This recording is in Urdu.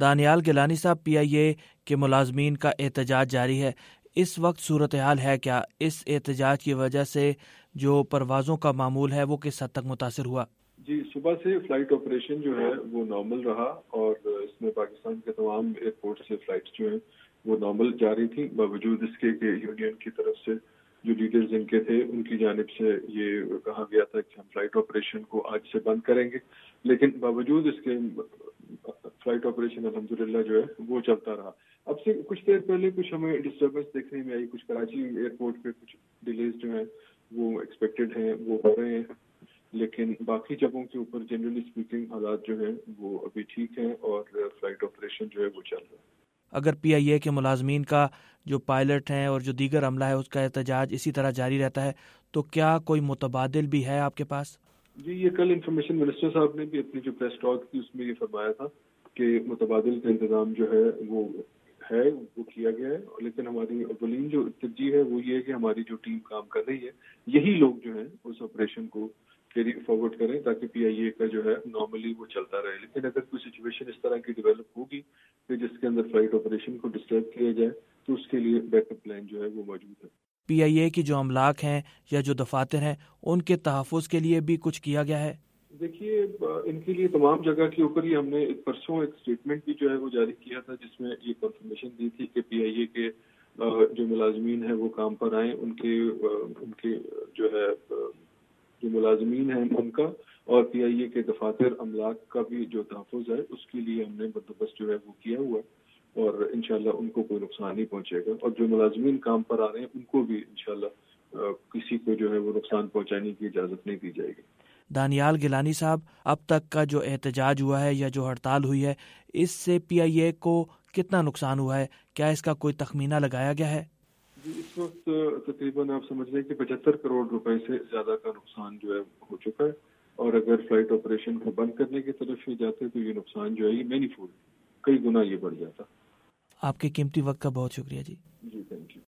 دانیال گیلانی صاحب، پی آئی اے کے ملازمین کا احتجاج جاری ہے، اس وقت صورتحال ہے کیا؟ اس احتجاج کی وجہ سے جو پروازوں کا معمول ہے وہ کس حد تک متاثر ہوا؟ جی، صبح سے فلائٹ آپریشن جو ہے وہ نارمل رہا اور اس میں پاکستان کے تمام ایئرپورٹ سے فلائٹس جو ہیں وہ نارمل جاری تھیں، باوجود اس کے کہ یونین کی طرف سے جو لیڈرز ان کے تھے ان کی جانب سے یہ کہا گیا تھا کہ ہم فلائٹ آپریشن کو آج سے بند کریں گے، لیکن باوجود اس کے فلائٹ آپریشن الحمدللہ جو ہے وہ چلتا رہا۔ اب سے کچھ دیر پہلے کچھ ہمیں ڈسٹربنس دیکھنے میں آئی، کچھ کراچی ایئرپورٹ پہ کچھ ڈیلیز جو ہیں وہ ایکسپیکٹڈ ہیں، وہ ہو رہے ہیں، لیکن باقی جگہوں کے اوپر جنرلی اسپیکنگ حالات جو ہیں وہ ابھی ٹھیک ہیں اور فلائٹ آپریشن جو ہے وہ چل رہا ہے۔ اگر پی آئی اے کے ملازمین کا جو پائلٹ ہیں اور جو دیگر عملہ ہے اس کا احتجاج اسی طرح جاری رہتا ہے تو کیا کوئی متبادل بھی ہے آپ کے پاس؟ جی، یہ کل انفارمیشن منسٹر صاحب نے بھی اپنی جو پریس ٹاک تھی اس میں یہ فرمایا تھا کہ متبادل کا انتظام جو ہے وہ کیا گیا ہے، لیکن ہماری اولین جو ترجیح ہے وہ یہ ہے کہ ہماری جو ٹیم کام کر رہی ہے یہی لوگ جو ہیں اس آپریشن کو کیری فارورڈ کریں تاکہ پی آئی اے کا جو ہے نارملی وہ چلتا رہے، لیکن اگر کوئی سچویشن اس طرح کی ڈیولپ ہوگی کہ جس کے اندر فلائٹ آپریشن کو ڈسٹرب کیا جائے تو اس کے لیے بیک اپ پلان جو ہے وہ موجود ہے۔ پی آئی اے کی جو املاک ہیں یا جو دفاتر ہیں ان کے تحفظ کے لیے بھی کچھ کیا گیا ہے؟ دیکھیے، ان کے لیے تمام جگہ کے اوپر ہی ہم نے پرسوں ایک اسٹیٹمنٹ بھی جو ہے وہ جاری کیا تھا جس میں یہ کنفرمیشن دی تھی کہ پی آئی اے کے جو ملازمین ہیں وہ کام پر آئیں، ان کے جو ہے جو ملازمین ہیں ان کا اور پی آئی اے کے دفاتر املاک کا بھی جو تحفظ ہے اس کے لیے ہم نے بندوبست جو ہے وہ کیا ہوا ہے اور انشاءاللہ ان کو کوئی نقصان نہیں پہنچے گا، اور جو ملازمین کام پر آ رہے ہیں ان کو بھی انشاءاللہ کسی کو جو ہے وہ نقصان پہنچانے کی اجازت نہیں دی جائے گی۔ دانیال گیلانی صاحب، اب تک کا جو احتجاج ہوا ہے یا جو ہڑتال ہوئی ہے اس سے پی آئی اے کو کتنا نقصان ہوا ہے؟ کیا اس کا کوئی تخمینہ لگایا گیا ہے؟ جی، اس وقت تقریباً آپ سمجھ لیں کہ 75 کروڑ روپے سے زیادہ کا نقصان جو ہے ہو چکا ہے، اور اگر فلائٹ آپریشن کو بند کرنے کی طرف ہی جاتے تو یہ نقصان جو ہے یہ مینی فولڈ کئی گنا یہ بڑھ جاتا۔ آپ کے قیمتی وقت کا بہت شکریہ جی۔ جی، تھینک یو۔